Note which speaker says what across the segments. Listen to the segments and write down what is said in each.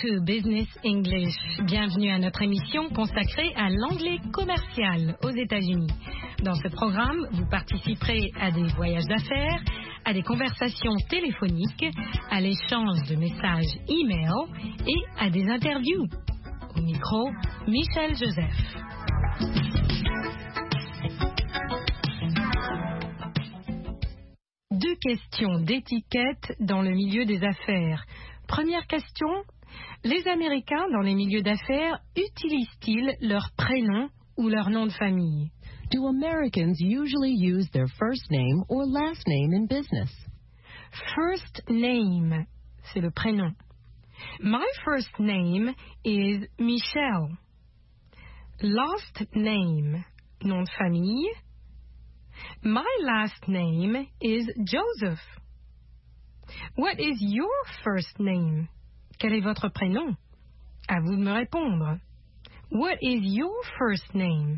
Speaker 1: to Business English. Bienvenue à notre émission consacrée à l'anglais commercial aux États-Unis. Dans ce programme, vous participerez à des voyages d'affaires, à des conversations téléphoniques, à l'échange de messages e-mail et à des interviews. Au micro, Michel Joseph. Deux questions d'étiquette dans le milieu des affaires. Première question, les Américains dans les milieux d'affaires utilisent-ils leur prénom ou leur nom de famille?
Speaker 2: Do Americans usually use their first name or last name in business?
Speaker 1: First name, c'est le prénom. My first name is Michelle. Last name, nom de famille. My last name is Joseph. What is your first name? Quel est votre prénom? À vous de me répondre. What is your first name?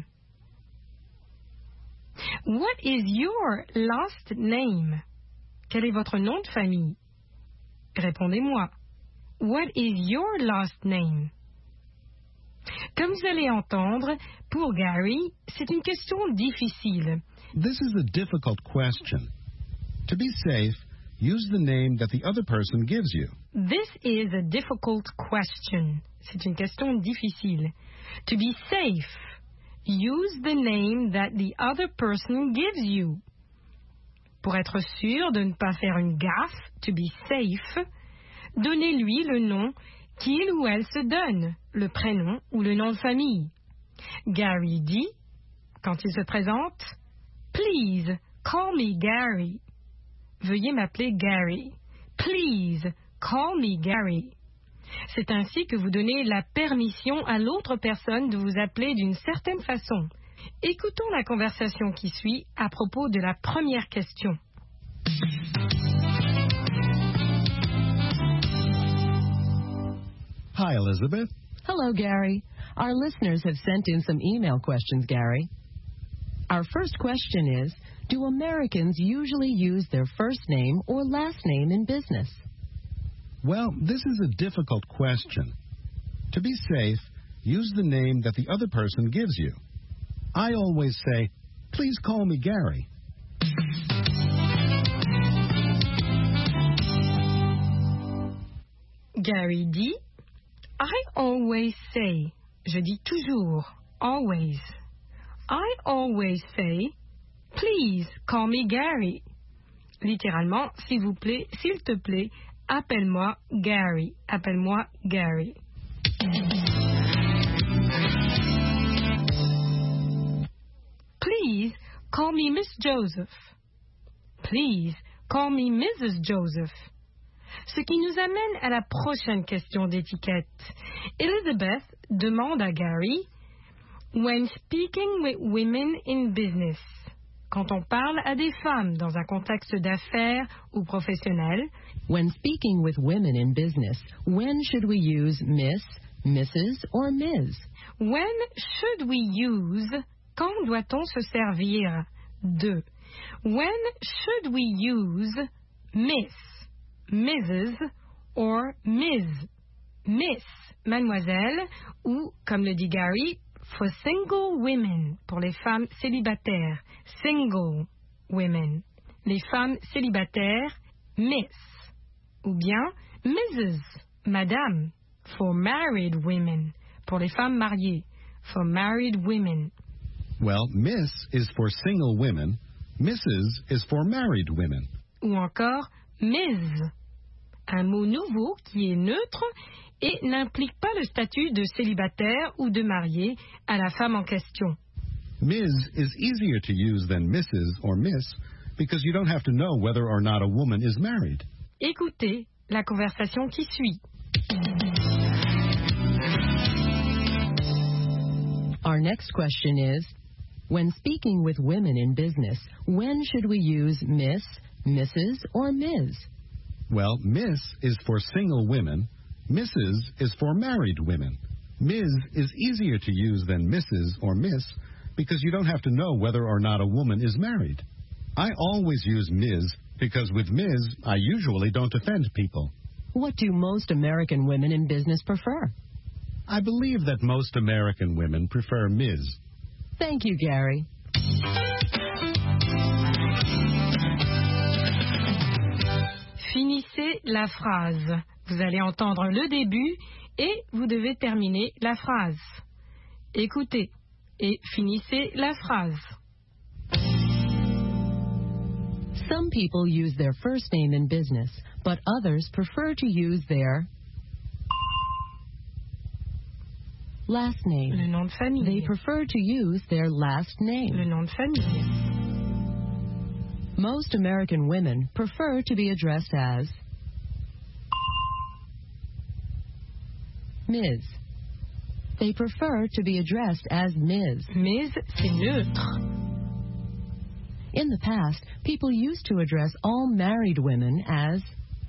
Speaker 1: What is your last name? Quel est votre nom de famille? Répondez-moi. What is your last name? Comme vous allez entendre, pour Gary, c'est une question difficile.
Speaker 3: This is a difficult question. To be safe, use the name that the other person gives you.
Speaker 1: This is a difficult question. C'est une question difficile. To be safe, use the name that the other person gives you. Pour être sûr de ne pas faire une gaffe, to be safe, donnez-lui le nom qu'il ou elle se donne, le prénom ou le nom de famille. Gary dit, quand il se présente, Please, call me Gary. Veuillez m'appeler Gary. Please, call me Gary. C'est ainsi que vous donnez la permission à l'autre personne de vous appeler d'une certaine façon. Écoutons la conversation qui suit à propos de la première question.
Speaker 3: Hi, Elizabeth.
Speaker 2: Hello, Gary. Our listeners have sent in some email questions, Gary. Our first question is, do Americans usually use their first name or last name in business?
Speaker 3: Well, this is a difficult question. To be safe, use the name that the other person gives you. I always say, please call me Gary.
Speaker 1: Gary dit, I always say, je dis toujours, always. I always say, please call me Gary. Littéralement, s'il vous plaît, s'il te plaît, appelle-moi Gary. Appelle-moi Gary. Please call me Miss Joseph. Please call me Mrs. Joseph. Ce qui nous amène à la prochaine question d'étiquette. Elizabeth demande à Gary, when speaking with women in business, quand on parle à des femmes dans un contexte d'affaires ou professionnel,
Speaker 2: when speaking with women in business, when should we use Miss, Mrs. or Ms?
Speaker 1: When should we use, quand doit-on se servir de? When should we use Miss, Mrs. or Ms? Miss, mademoiselle, ou, comme le dit Gary, for single women, pour les femmes célibataires, single women. Les femmes célibataires, Miss. Ou bien Mrs., madame, for married women, pour les femmes mariées, for married women.
Speaker 3: Well, Miss is for single women, Mrs. is for married women.
Speaker 1: Ou encore Ms., un mot nouveau qui est neutre et n'implique pas le statut de célibataire ou de marié à la femme en question.
Speaker 3: Ms. is easier to use than Mrs. or Miss because you don't have to know whether or not a woman is married.
Speaker 1: Écoutez la conversation qui suit.
Speaker 2: Our next question is, when speaking with women in business, when should we use Miss, Mrs. or Ms?
Speaker 3: Well, Miss is for single women, Mrs. is for married women. Ms. is easier to use than Mrs. or Miss because you don't have to know whether or not a woman is married. I always use Ms. because with Ms. I usually don't offend people.
Speaker 2: What do most American women in business prefer?
Speaker 3: I believe that most American women prefer Ms.
Speaker 2: Thank you, Gary.
Speaker 1: Finissez la phrase. Vous allez entendre le début et vous devez terminer la phrase. Écoutez et finissez la phrase.
Speaker 2: Some people use their first name in business, but others prefer to use their last name.
Speaker 1: Le nom de famille.
Speaker 2: They prefer to use their last name.
Speaker 1: Le nom de famille.
Speaker 2: Most American women prefer to be addressed as Ms. They prefer to be addressed as Ms.
Speaker 1: Ms, c'est neutre.
Speaker 2: In the past, people used to address all married women as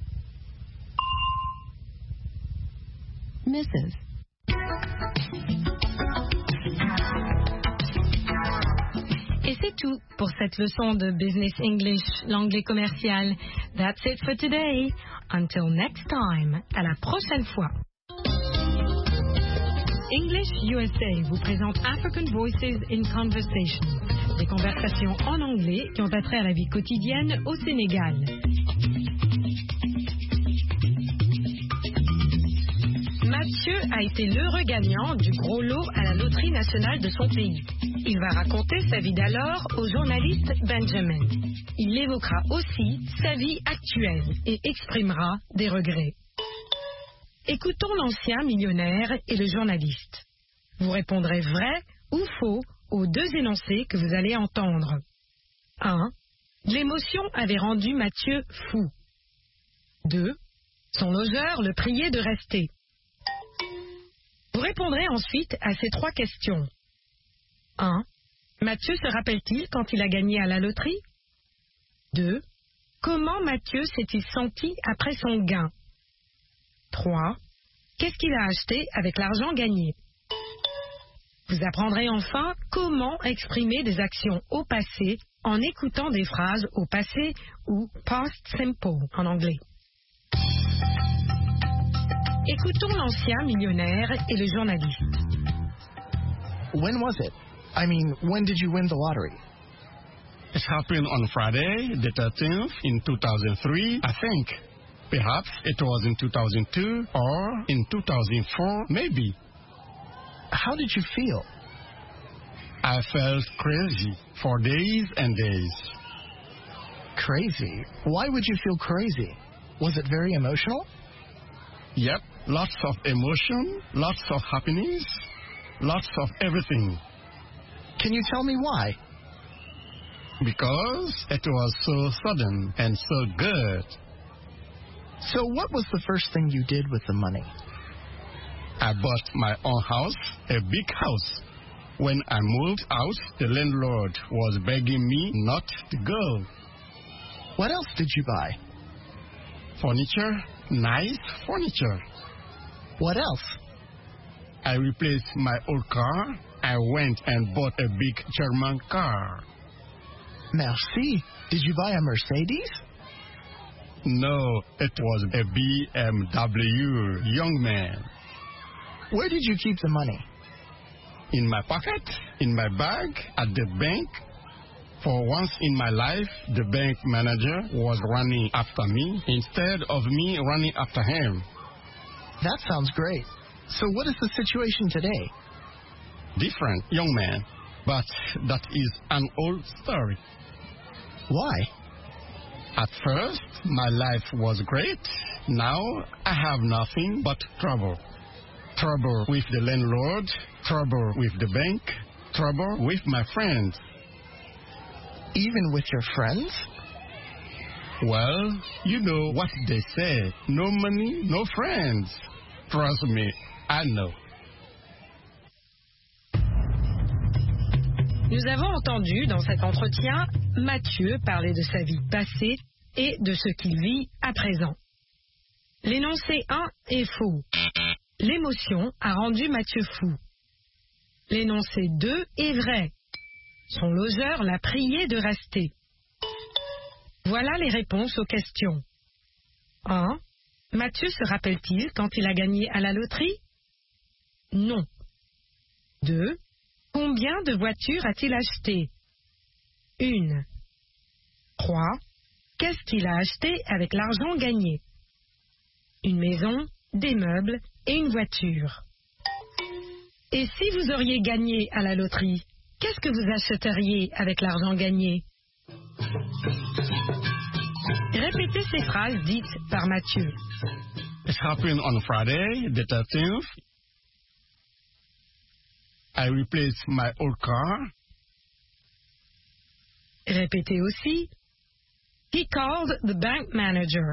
Speaker 2: Mrs.
Speaker 1: Et c'est tout pour cette leçon de Business English, l'anglais commercial. That's it for today. Until next time. À la prochaine fois. English USA vous présente African Voices in Conversation. Des conversations en anglais qui ont attrait à la vie quotidienne au Sénégal. Mathieu a été l'heureux gagnant du gros lot à la loterie nationale de son pays. Il va raconter sa vie d'alors au journaliste Benjamin. Il évoquera aussi sa vie actuelle et exprimera des regrets. Écoutons l'ancien millionnaire et le journaliste. Vous répondrez vrai ou faux aux deux énoncés que vous allez entendre. 1. L'émotion avait rendu Mathieu fou. 2. Son logeur le priait de rester. Vous répondrez ensuite à ces trois questions. 1. Mathieu se rappelle-t-il quand il a gagné à la loterie? 2. Comment Mathieu s'est-il senti après son gain? 3. Qu'est-ce qu'il a acheté avec l'argent gagné? Vous apprendrez enfin comment exprimer des actions au passé en écoutant des phrases au passé ou past simple en anglais. Écoutons l'ancien millionnaire et le journaliste.
Speaker 4: When was it? I mean, when did you win the lottery?
Speaker 5: It happened on Friday, the 13th, in 2003, I think. Perhaps it was in 2002 or in 2004, maybe.
Speaker 4: How did you feel?
Speaker 5: I felt crazy for days and days.
Speaker 4: Crazy? Why would you feel crazy? Was it very emotional?
Speaker 5: Yep, lots of emotion, lots of happiness, lots of everything.
Speaker 4: Can you tell me why?
Speaker 5: Because it was so sudden and so good.
Speaker 4: So what was the first thing you did with the money?
Speaker 5: I bought my own house, a big house. When I moved out, the landlord was begging me not to go.
Speaker 4: What else did you buy?
Speaker 5: Furniture, nice furniture.
Speaker 4: What else?
Speaker 5: I replaced my old car. I went and bought a big German car.
Speaker 4: Merci. Did you buy a Mercedes?
Speaker 5: No, it was a BMW, young man.
Speaker 4: Where did you keep the money?
Speaker 5: In my pocket, in my bag, at the bank. For once in my life, the bank manager was running after me instead of me running after him.
Speaker 4: That sounds great. So what is the situation today?
Speaker 5: Different, young man. But that is an old story.
Speaker 4: Why?
Speaker 5: At first, my life was great. Now, I have nothing but trouble. Trouble with the landlord, trouble with the bank, trouble with my friends.
Speaker 4: Even with your friends?
Speaker 5: Well, you know what they say. No money, no friends. Trust me, I know.
Speaker 1: Nous avons entendu dans cet entretien Mathieu parler de sa vie passée et de ce qu'il vit à présent. L'énoncé 1 est faux. L'émotion a rendu Mathieu fou. L'énoncé 2 est vrai. Son logeur l'a prié de rester. Voilà les réponses aux questions. 1. Mathieu se rappelle-t-il quand il a gagné à la loterie? Non. 2. Combien de voitures a-t-il acheté? 1. 3. Qu'est-ce qu'il a acheté avec l'argent gagné? Une maison, des meubles et une voiture. Et si vous auriez gagné à la loterie, qu'est-ce que vous achèteriez avec l'argent gagné? Répétez ces phrases dites par Mathieu.
Speaker 5: It happened on Friday, the 13th. I replaced my old car.
Speaker 1: Répétez aussi. He called the bank manager.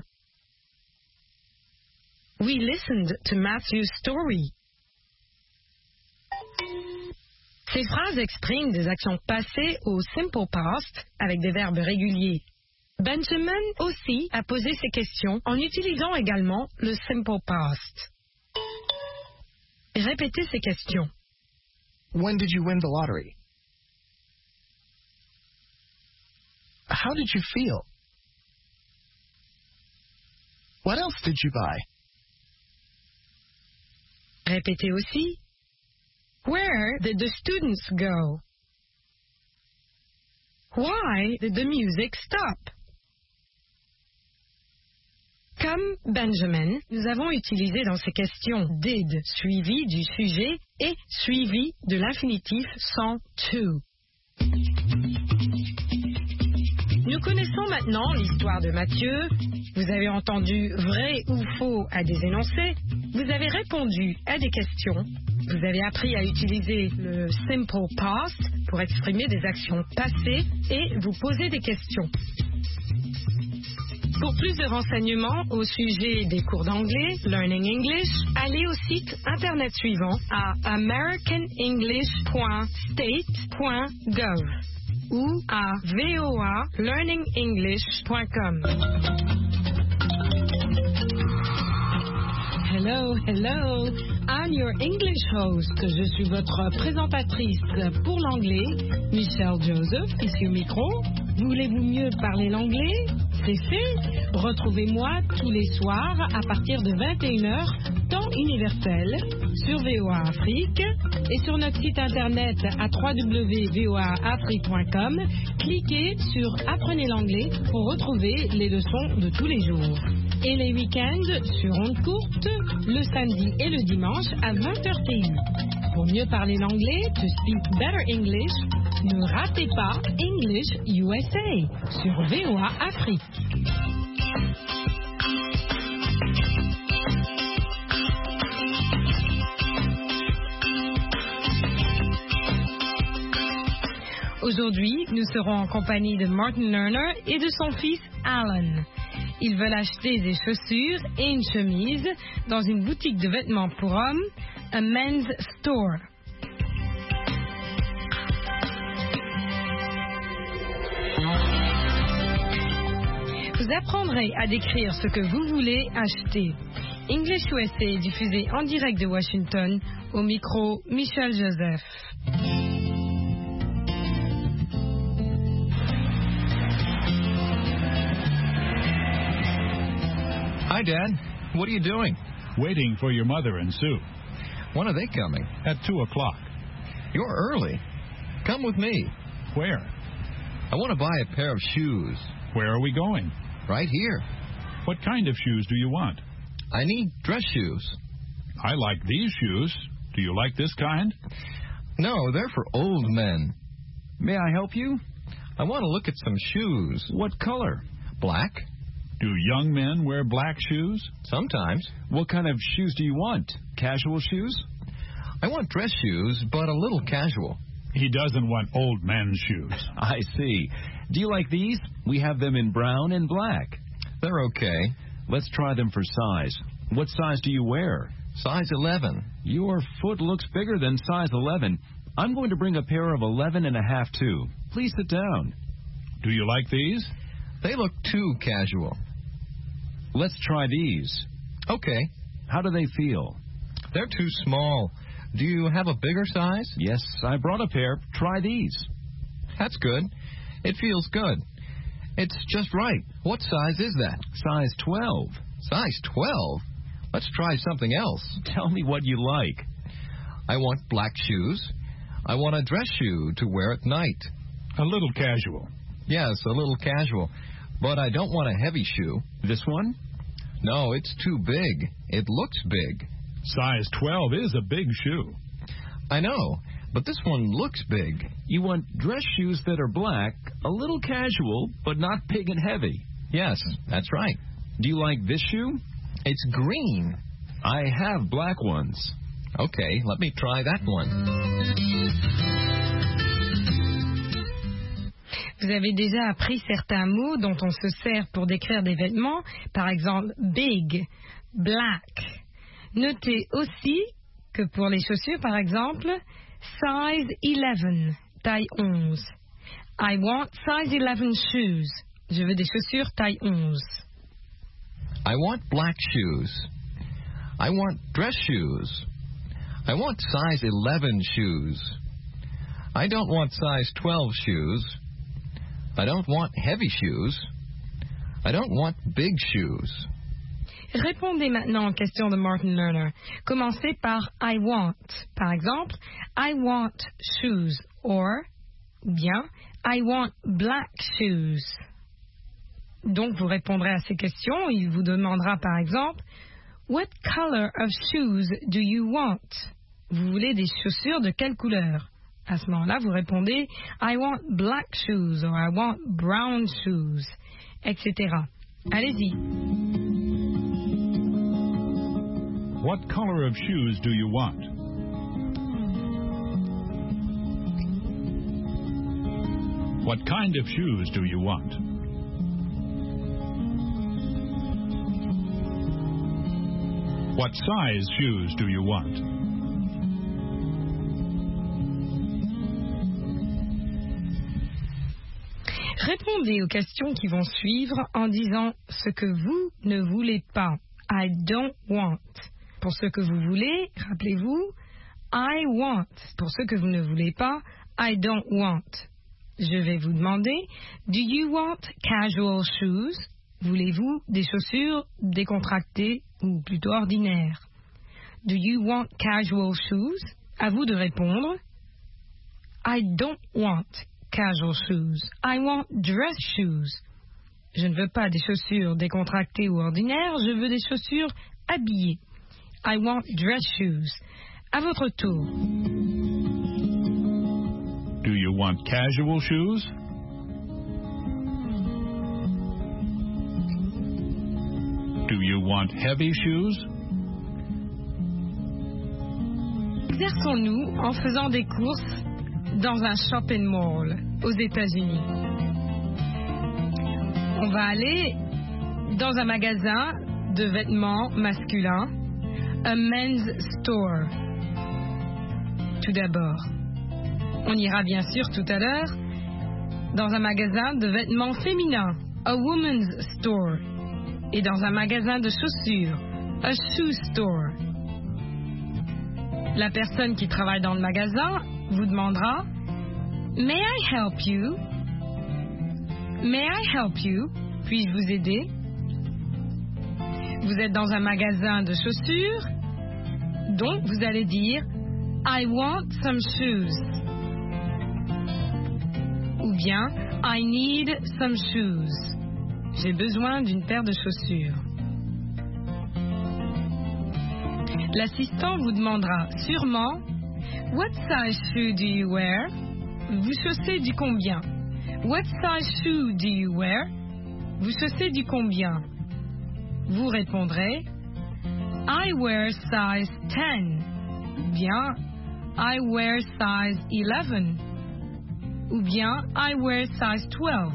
Speaker 1: We listened to Matthew's story. Ces phrases expriment des actions passées au simple past avec des verbes réguliers. Benjamin aussi a posé ces questions en utilisant également le simple past. Répétez ces questions.
Speaker 4: When did you win the lottery? How did you feel? What else did you buy?
Speaker 1: Répétez aussi. Where did the students go? Why did the music stop? Comme Benjamin, nous avons utilisé dans ces questions did suivi du sujet et suivi de l'infinitif sans to. Nous connaissons maintenant l'histoire de Mathieu. Vous avez entendu vrai ou faux à des énoncés. Vous avez répondu à des questions. Vous avez appris à utiliser le simple past pour exprimer des actions passées et vous poser des questions. Pour plus de renseignements au sujet des cours d'anglais, Learning English, allez au site internet suivant à americanenglish.state.gov ou à voalearningenglish.com. Hello, hello, I'm your English host. Je suis votre présentatrice pour l'anglais, Michelle Joseph, ici au micro. Voulez-vous mieux parler l'anglais? C'est fait. Retrouvez-moi tous les soirs à partir de 21h, temps universel, sur VOA Afrique et sur notre site internet à www.voaafrique.com. Cliquez sur Apprenez l'anglais pour retrouver les leçons de tous les jours. Et les week-ends sur ondes courtes, le samedi et le dimanche à 20h TU. Pour mieux parler l'anglais, to speak better English, ne ratez pas English USA sur VOA Afrique. Aujourd'hui, nous serons en compagnie de Martin Lerner et de son fils Alan. Ils veulent acheter des chaussures et une chemise dans une boutique de vêtements pour hommes, a men's store. Vous apprendrez à décrire ce que vous voulez acheter. English USA est diffusé en direct de Washington, au micro Michel Joseph.
Speaker 6: Hi, Dad. What are you doing?
Speaker 7: Waiting for your mother and Sue.
Speaker 6: When are they coming?
Speaker 7: At 2 o'clock.
Speaker 6: You're early. Come with me.
Speaker 7: Where?
Speaker 6: I want to buy a pair of shoes.
Speaker 7: Where are we going?
Speaker 6: Right here.
Speaker 7: What kind of shoes do you want?
Speaker 6: I need dress shoes.
Speaker 7: I like these shoes. Do you like this kind?
Speaker 6: No, they're for old men.
Speaker 8: May I help you?
Speaker 6: I want to look at some shoes.
Speaker 8: What color?
Speaker 6: Black.
Speaker 7: Do young men wear black shoes?
Speaker 6: Sometimes.
Speaker 8: What kind of shoes do you want? Casual shoes?
Speaker 6: I want dress shoes, but a little casual.
Speaker 7: He doesn't want old men's shoes.
Speaker 8: I see. Do you like these? We have them in brown and black.
Speaker 6: They're okay.
Speaker 8: Let's try them for size. What size do you wear?
Speaker 6: Size 11.
Speaker 8: Your foot looks bigger than size 11. I'm going to bring a pair of 11.5 too. Please sit down.
Speaker 7: Do you like these?
Speaker 6: They look too casual.
Speaker 8: Let's try these.
Speaker 6: Okay.
Speaker 8: How do they feel?
Speaker 6: They're too small. Do you have a bigger size?
Speaker 8: Yes, I brought a pair. Try these.
Speaker 6: That's good. It feels good. It's just right. What size is that?
Speaker 8: Size 12.
Speaker 6: Size 12? Let's try something else.
Speaker 8: Tell me what you like.
Speaker 6: I want black shoes. I want a dress shoe to wear at night.
Speaker 7: A little casual.
Speaker 6: Yes, a little casual. But I don't want a heavy shoe.
Speaker 8: This one?
Speaker 6: No, it's too big. It looks big.
Speaker 7: Size 12 is a big shoe.
Speaker 6: I know, but this one looks big.
Speaker 8: You want dress shoes that are black, a little casual, but not big and heavy.
Speaker 6: Yes, that's right.
Speaker 8: Do you like this shoe?
Speaker 6: It's green.
Speaker 8: I have black ones.
Speaker 6: Okay, let me try that one.
Speaker 1: Vous avez déjà appris certains mots dont on se sert pour décrire des vêtements, par exemple big, black. Notez aussi que pour les chaussures, par exemple, size 11, taille 11. I want size 11 shoes. Je veux des chaussures taille 11.
Speaker 6: I want black shoes. I want dress shoes. I want size 11 shoes. I don't want size 12 shoes. I don't want heavy shoes. I don't want big shoes.
Speaker 1: Répondez maintenant aux questions de Martin Lerner. Commencez par I want. Par exemple, I want shoes. Or, bien, I want black shoes. Donc, vous répondrez à ces questions. Il vous demandera par exemple, What color of shoes do you want? Vous voulez des chaussures de quelle couleur? À ce moment-là, vous répondez I want black shoes or I want brown shoes, etc. Allez-y.
Speaker 7: What color of shoes do you want? What kind of shoes do you want? What size shoes do you want?
Speaker 1: Répondez aux questions qui vont suivre en disant ce que vous ne voulez pas. I don't want. Pour ce que vous voulez, rappelez-vous, I want. Pour ce que vous ne voulez pas, I don't want. Je vais vous demander, do you want casual shoes? Voulez-vous des chaussures décontractées ou plutôt ordinaires? Do you want casual shoes? À vous de répondre. I don't want casual shoes. I want dress shoes. Je ne veux pas des chaussures décontractées ou ordinaires, je veux des chaussures habillées. I want dress shoes. À votre tour.
Speaker 7: Do you want casual shoes? Do you want heavy shoes?
Speaker 1: Exerçons-nous en faisant des courses dans un shopping mall aux États-Unis. On va aller dans un magasin de vêtements masculins, a men's store. Tout d'abord, on ira bien sûr tout à l'heure dans un magasin de vêtements féminins, a woman's store, et dans un magasin de chaussures, a shoe store. La personne qui travaille dans le magasin vous demandera May I help you? May I help you? Puis-je vous aider? Vous êtes dans un magasin de chaussures, donc vous allez dire I want some shoes. Ou bien I need some shoes. J'ai besoin d'une paire de chaussures. L'assistant vous demandera sûrement What size shoe do you wear? Vous chaussez du combien? What size shoe do you wear? Vous chaussez du combien? Vous répondrez I wear size 10. Bien, I wear size 11. Ou bien, I wear size 12.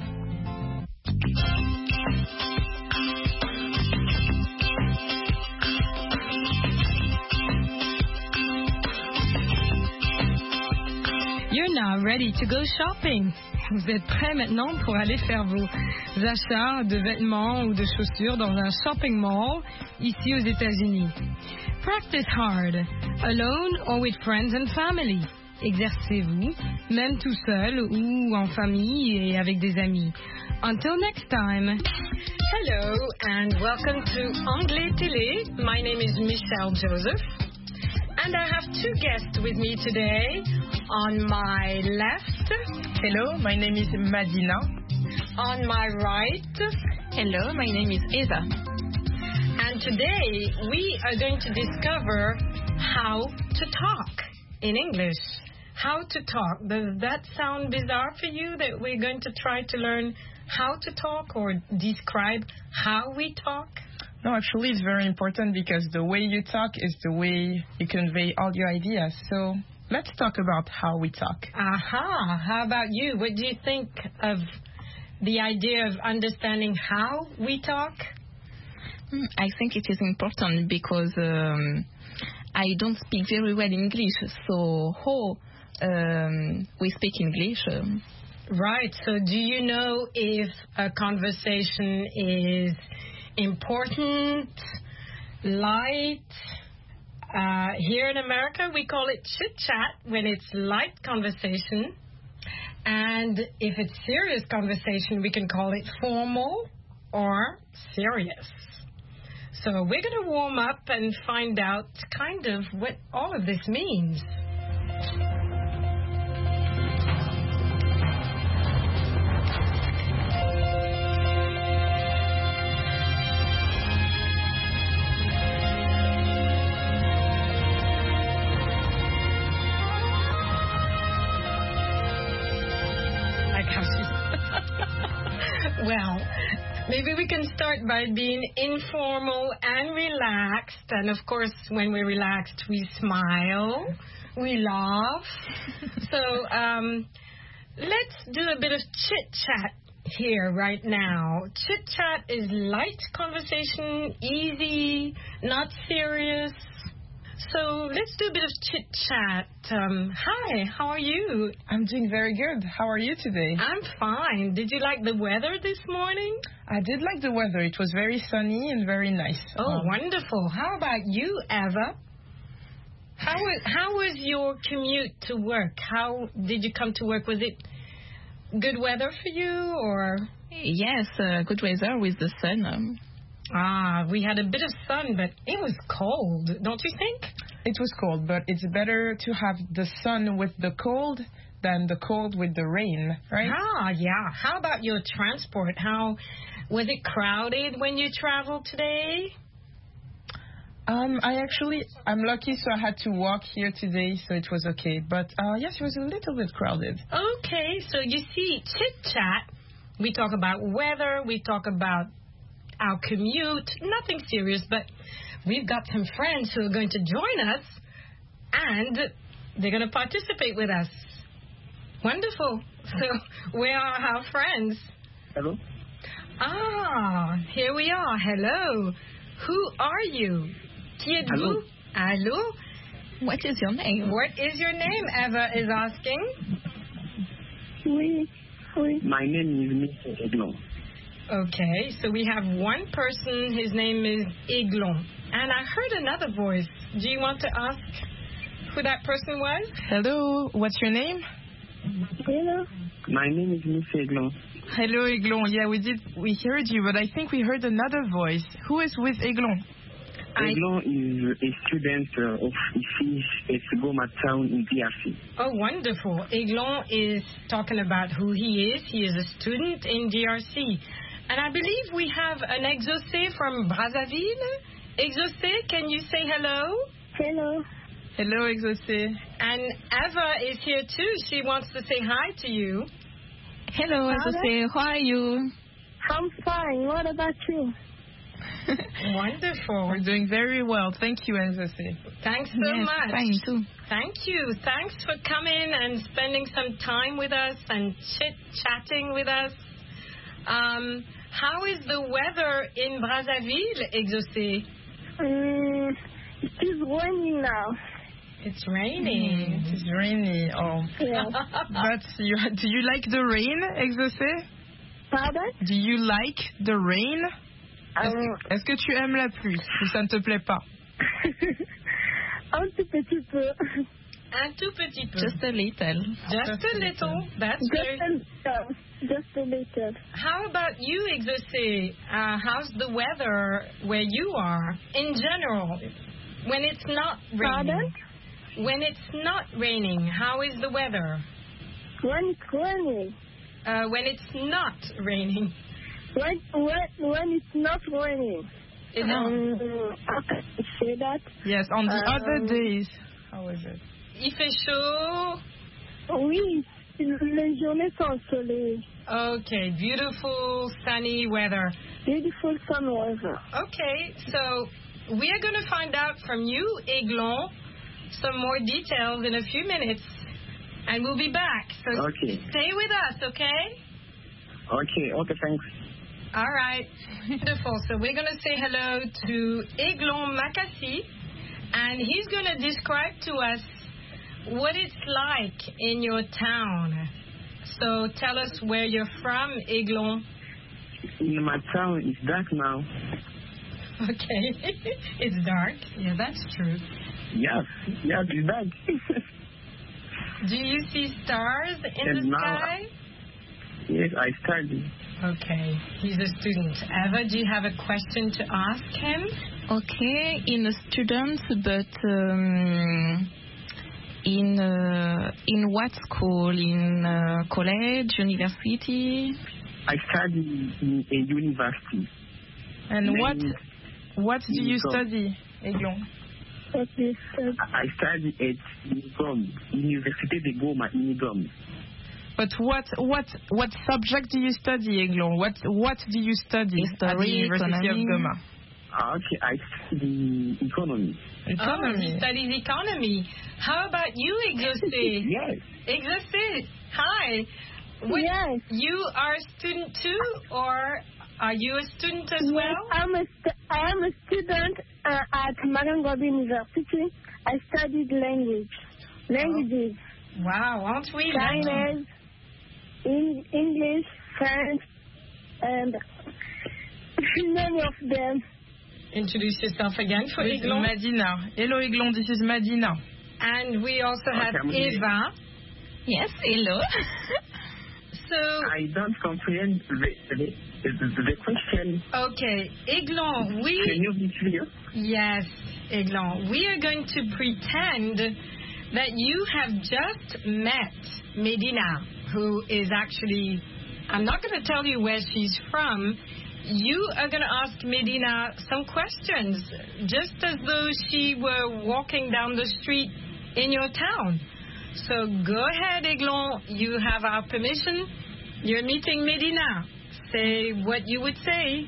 Speaker 1: You're now ready to go shopping. Vous êtes prêts maintenant pour aller faire vos achats de vêtements ou de chaussures dans un shopping mall ici aux États-Unis. Practice hard, alone or with friends and family. Exercez-vous, même tout seul ou en famille et avec des amis. Until next time. Hello and welcome to Anglais Télé. My name is Michelle Joseph. And I have two guests with me today. On my left.
Speaker 9: Hello, my name is Madina.
Speaker 1: On my right.
Speaker 10: Hello, my name is Eva.
Speaker 1: And today we are going to discover how to talk in English. How to talk. Does that sound bizarre for you that we're going to try to learn how to talk or describe how we talk?
Speaker 9: No, actually it's very important because the way you talk is the way you convey all your ideas. So let's talk about how we talk.
Speaker 1: Aha. How about you? What do you think of the idea of understanding how we talk?
Speaker 10: I think it is important because I don't speak very well English. So how we speak English?
Speaker 1: Right. So do you know if a conversation is important, light? Here in America, we call it chit-chat when it's light conversation. And if it's serious conversation, we can call it formal or serious. So we're going to warm up and find out kind of what all of this means. Well, maybe we can start by being informal and relaxed. And of course, when we're relaxed, we smile, we laugh. So let's do a bit of chit-chat here right now. Chit-chat is light conversation, easy, not serious. So let's do a bit of chit-chat. Hi, how are you?
Speaker 9: I'm doing very good. How are you today?
Speaker 1: I'm fine. Did you like the weather this morning?
Speaker 9: I did like the weather. It was very sunny and very nice.
Speaker 1: Oh, wonderful. How about you, Eva? How was your commute to work? How did you come to work? Was it good weather for you, or?
Speaker 10: Yes, good weather with the sun.
Speaker 1: We had a bit of sun, but it was cold, don't you think?
Speaker 9: It was cold, but it's better to have the sun with the cold than the cold with the rain, right?
Speaker 1: Yeah. How about your transport? How was it crowded when you traveled today?
Speaker 9: I'm lucky, so I had to walk here today, so it was okay. But yes, it was a little bit crowded.
Speaker 1: Okay, so you see, chit-chat, we talk about weather, we talk about our commute, nothing serious, but we've got some friends who are going to join us, and they're going to participate with us. Wonderful. So where are our friends?
Speaker 11: Hello.
Speaker 1: Here we are. Hello. Who are you? Qui êtes-vous? Allô?
Speaker 10: What is your name?
Speaker 1: What is your name, Eva is asking.
Speaker 11: Oui. My name is Mr. Eglon.
Speaker 1: Okay, so we have one person, his name is Eglon. And I heard another voice. Do you want to ask who that person was?
Speaker 9: Hello, what's your name?
Speaker 11: Hello. My name is Mr. Eglon.
Speaker 9: Hello, Eglon. Yeah, we heard you, but I think we heard another voice. Who is with Eglon?
Speaker 11: Eglon is a student of IFI Esgoma town in DRC.
Speaker 1: Oh, wonderful. Eglon is talking about who he is. He is a student in DRC. And I believe we have an Exaucé from Brazzaville. Exaucé, can you say hello?
Speaker 11: Hello.
Speaker 9: Hello, Exaucé.
Speaker 1: And Eva is here too. She wants to say hi to you.
Speaker 10: Hello, Exaucé. How are you?
Speaker 11: I'm fine. What about you?
Speaker 1: Wonderful.
Speaker 9: We're doing very well. Thank you, Exaucé.
Speaker 1: Thanks so much.
Speaker 10: Fine too.
Speaker 1: Thank you. Thanks for coming and spending some time with us and chit-chatting with us. How is the weather in Brazzaville, Exaucé?
Speaker 11: It is raining now.
Speaker 1: It's raining.
Speaker 9: It is rainy. Oh.
Speaker 11: Yeah.
Speaker 9: But do you like the rain, Exaucé?
Speaker 11: Pardon?
Speaker 9: Do you like the rain? Est-ce que tu aimes la pluie ou ça ne te plaît pas?
Speaker 11: Un tout petit peu.
Speaker 1: Un tout petit peu.
Speaker 10: Just a little.
Speaker 1: Just a little. That's good.
Speaker 11: Just a
Speaker 12: also better.
Speaker 1: How about you, Exaucé? How's the weather where you are in general? When it's not raining.
Speaker 12: Pardon?
Speaker 1: When it's not raining, how is the weather?
Speaker 12: When it's raining.
Speaker 1: When it's not raining.
Speaker 12: When it's not raining. How can I say that?
Speaker 9: Yes, on the other days. How is it?
Speaker 1: Il fait chaud.
Speaker 12: Oui, les journées sont ensoleillées.
Speaker 1: Okay, beautiful sunny weather.
Speaker 12: Beautiful sun weather.
Speaker 1: Okay, so we are going to find out from you, Aiglon, some more details in a few minutes, and we'll be back. So stay with us, okay?
Speaker 11: Okay, thanks.
Speaker 1: All right, wonderful. So we're going to say hello to Aiglon Makassi, and he's going to describe to us what it's like in your town. So tell us where you're from, Aiglon.
Speaker 11: In my town, it's dark now.
Speaker 1: Okay, it's dark. Yeah, that's true.
Speaker 11: Yes, it's dark.
Speaker 1: Do you see stars in the sky?
Speaker 11: Yes, I study.
Speaker 1: Okay, he's a student. Eva, do you have a question to ask him?
Speaker 10: Okay, in a student, but in what school? In college, university?
Speaker 11: I study in a university.
Speaker 9: And what do you study, Aiglon?
Speaker 11: I study at Unigom, Université de Goma, Unigom.
Speaker 9: But what subject do you study, Aiglon? What do you study at the University of Goma?
Speaker 11: Okay, I study economy.
Speaker 1: Oh, he studies economy. How about you, Exaucé?
Speaker 11: Yes.
Speaker 1: Exaucé, hi.
Speaker 12: Yes.
Speaker 1: You are a student too, or are you a student as well?
Speaker 12: I am a student at Marangobi University. I studied languages.
Speaker 1: Wow, aren't we?
Speaker 12: Chinese, English, French, and many of them.
Speaker 1: Introduce yourself again for Aiglon.
Speaker 9: Madina. Hello, Aiglon. This is Madina.
Speaker 1: And we also have Eva.
Speaker 10: Yes, hello.
Speaker 1: So
Speaker 11: I don't comprehend the question.
Speaker 1: Okay, Aiglon,
Speaker 11: Can you be clear?
Speaker 1: Yes, Aiglon. We are going to pretend that you have just met Medina, who is actually, I'm not going to tell you where she's from. You are going to ask Medina some questions, just as though she were walking down the street in your town. So go ahead, Aiglon. You have our permission. You're meeting Medina. Say what you would say.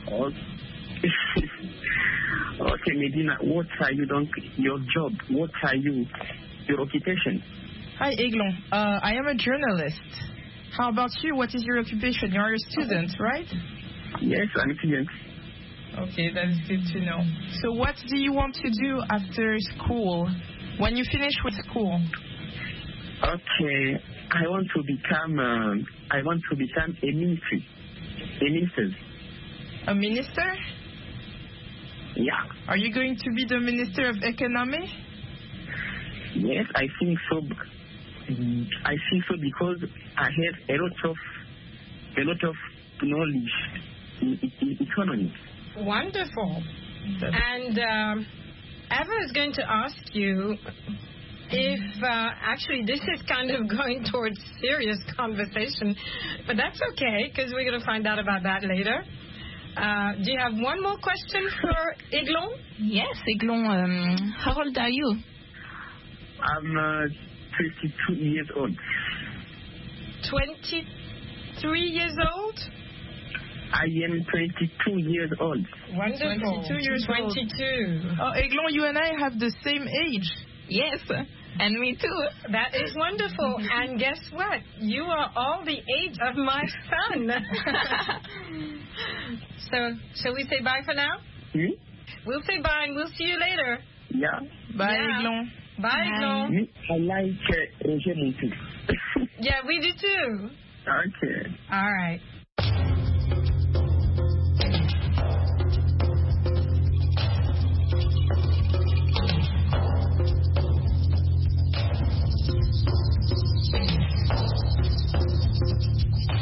Speaker 11: Okay, Medina, what are you doing? Your job? What are you? Your occupation?
Speaker 9: Hi, Aiglon. I am a journalist. How about you? What is your occupation? You're a student, right?
Speaker 11: Yes, I'm a student.
Speaker 9: Okay, that's good to know. So what do you want to do after school? When you finish with school?
Speaker 11: Okay, I want to become a minister.
Speaker 9: A minister?
Speaker 11: Yeah.
Speaker 9: Are you going to be the Minister of Economy?
Speaker 11: Yes, I think so. I think so because I have a lot of knowledge in economy.
Speaker 1: Wonderful. And Eva is going to ask you if actually this is kind of going towards serious conversation, but that's okay because we're going to find out about that later. Do you have one more question for Aiglon?
Speaker 10: Yes, Aiglon. How old are you?
Speaker 11: I'm 22 years old.
Speaker 1: 23 years old?
Speaker 11: I am 22 years old.
Speaker 1: Wonderful.
Speaker 9: 22 years old.
Speaker 1: 22.
Speaker 9: Oh, Aiglon, you and I have the same age.
Speaker 10: Yes, and me too.
Speaker 1: That is wonderful. And guess what? You are all the age of my son. So, shall we say bye for now? We'll say bye and we'll see you later.
Speaker 11: Yeah.
Speaker 9: Bye, Aiglon.
Speaker 1: Bye, Aiglon.
Speaker 11: I like Roger Montu.
Speaker 1: Yeah, we do too.
Speaker 11: Okay.
Speaker 1: All right.